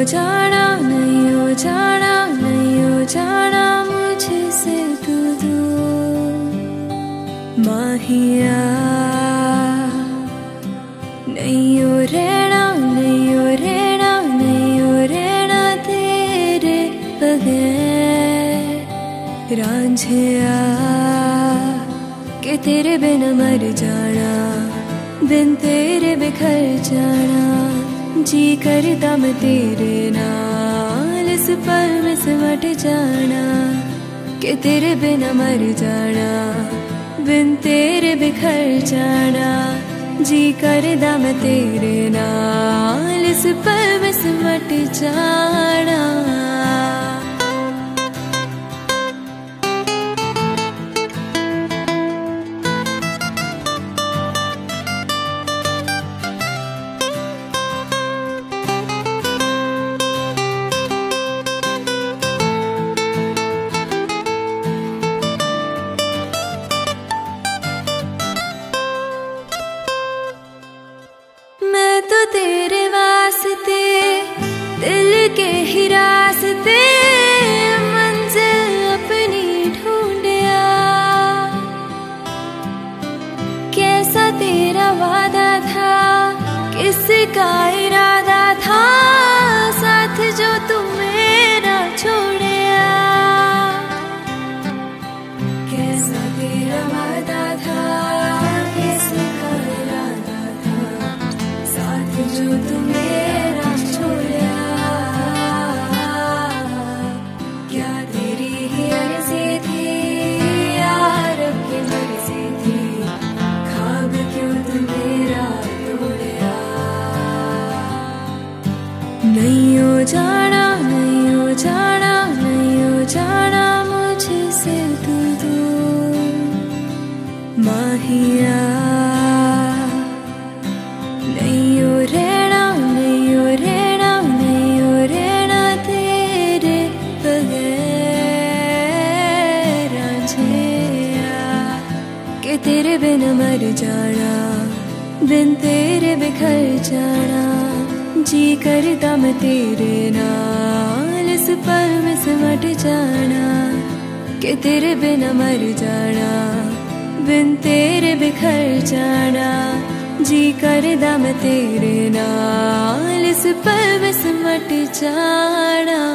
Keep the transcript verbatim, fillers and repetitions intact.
जाना नहीं हो जाना नहीं हो जाना मुझसे तू दूर माहिया नहीं हो रहना नहीं हो रहना नहीं हो रहना तेरे बगैर रांझिया के तेरे बिना मर जाना बिन तेरे बिखर जाना जी करता मैं तेरे नाल इस पल में सिमट जाना कि तेरे बिना मर जाना बिन तेरे बिखर जाना जी करता मैं तेरे नाल इस पल में सिमट जाना। तेरे वास्ते दिल के ही रास्ते मंजिल अपनी ढूंढया कैसा तेरा वादा था किसका इरादा था साथ जो तुम मेरा छोड़या कैसा तेरा वादा था किसका इरादा जो तू मेरा छोड़ा क्या तेरी ही अर्ज़ी थी यार की मर्ज़ी थी ख्वाब क्यों तू मेरा तोड़ा नहीं हो जाना नहीं हो जाना नहीं हो जाना मुझसे तू दूर माहिया नहीं हो रहना नहीं हो रहना नहीं हो रहना तेरे बगैर रांझिया के तेरे बिना मर जाना बिन तेरे बिखर जाना जी करता मैं तेरे नाल इस पल में सिमट जाना के तेरे बिना मर जाना बिन तेरे बिखर जाना जी करदा मैं तेरे नाल इस पल में सिमट जाना।